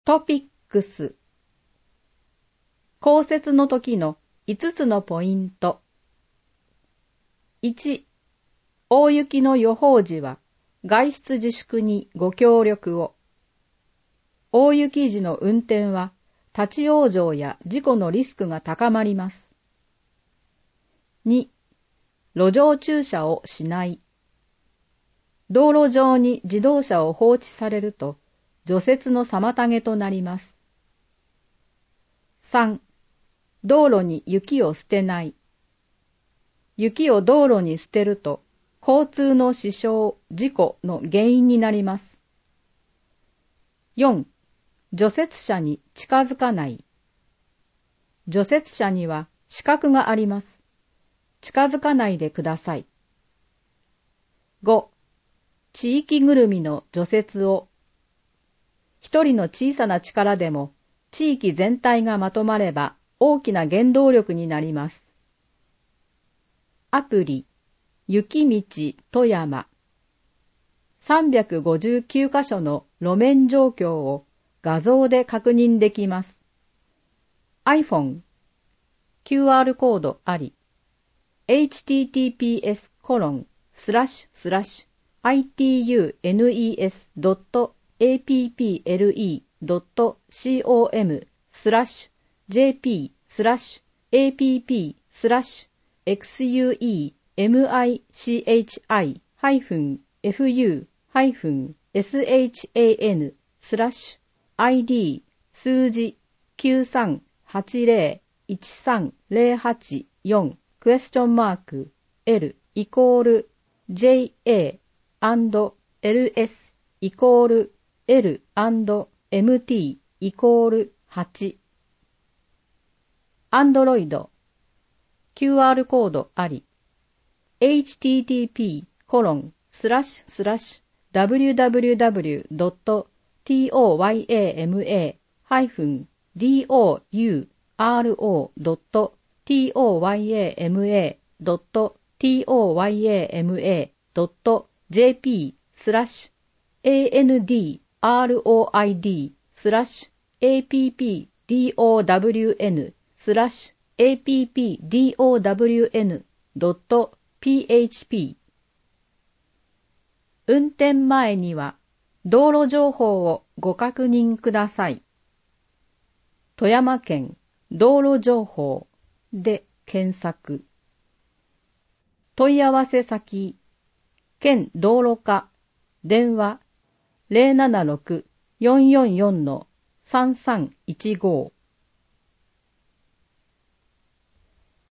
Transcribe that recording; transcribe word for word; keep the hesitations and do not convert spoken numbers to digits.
トピックス。降雪の時のいつつのポイント。いち、大雪の予報時は外出自粛にご協力を。大雪時の運転は立ち往生や事故のリスクが高まります。に、路上駐車をしない。道路上に自動車を放置されると除雪の妨げとなります。さん、道路に雪を捨てない。雪を道路に捨てると交通の支障、事故の原因になります。よん、除雪車に近づかない。除雪車には死角があります。近づかないでください。ご、地域ぐるみの除雪を。一人の小さな力でも地域全体がまとまれば大きな原動力になります。アプリ、雪道富山。さんびゃくごじゅうきゅうカ所の路面状況を画像で確認できます。iPhone、キューアール コードあり。エイチティーティーピーエスコロンスラッシュスラッシュアイティーユーエヌイーエスドットエーピーピーエルイードットコムスラッシュジェーピースラッシュエーピーピースラッシュエクスユーイーエムアイシーエイチアイハイフンエフユーハイフンエスエイチエーエヌスラッシュアイディー数字きゅうさんはちゼロいちさんゼロはちよんクエスチョンマーク L イコール ジェイエー アンド エルエス イコール L アンド エムティー イコールはち。アンドロイド キューアール コードあり。エイチティーティーピーコロンスラッシュスラッシュダブリューダブリューダブリュードットトヤマハイフンドロドットトヤマドットトヤマドットジェーピースラッシュエーエヌディーアールオーアイディースラッシュエーピーピードットスラッシュエーピーピードットドットピーエイチピー。運転前には道路情報をご確認ください。富山県道路情報で検索。問い合わせ先、県道路課、電話 ゼロななろく よんよんよん さんさんいちご